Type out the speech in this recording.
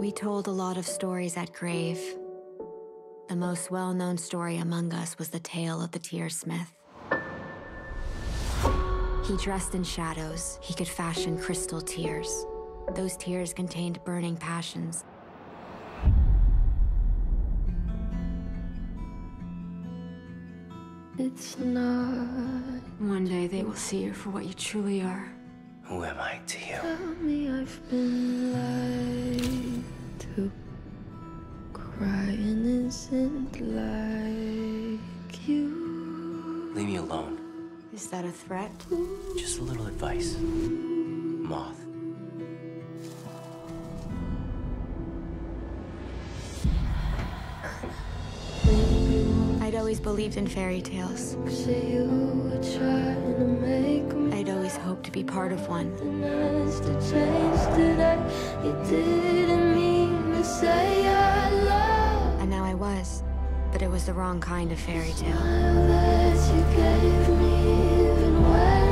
We told a lot of stories at Grave. The most well-known story among us was the tale of the Tearsmith. He dressed in shadows. He could fashion crystal tears. Those tears contained burning passions. It's not. One day they will see you for what you truly are. Who am I to you? Tell me I've been lied to. Cry innocent like you. Leave me alone. Is that a threat? Just a little advice. Moth. I'd always believed in fairy tales. Say you were trying to make me. I'd always hoped to be part of one. To change today. You didn't mean to say I love. And now I was. But it was the wrong kind of fairy tale. That you gave me even when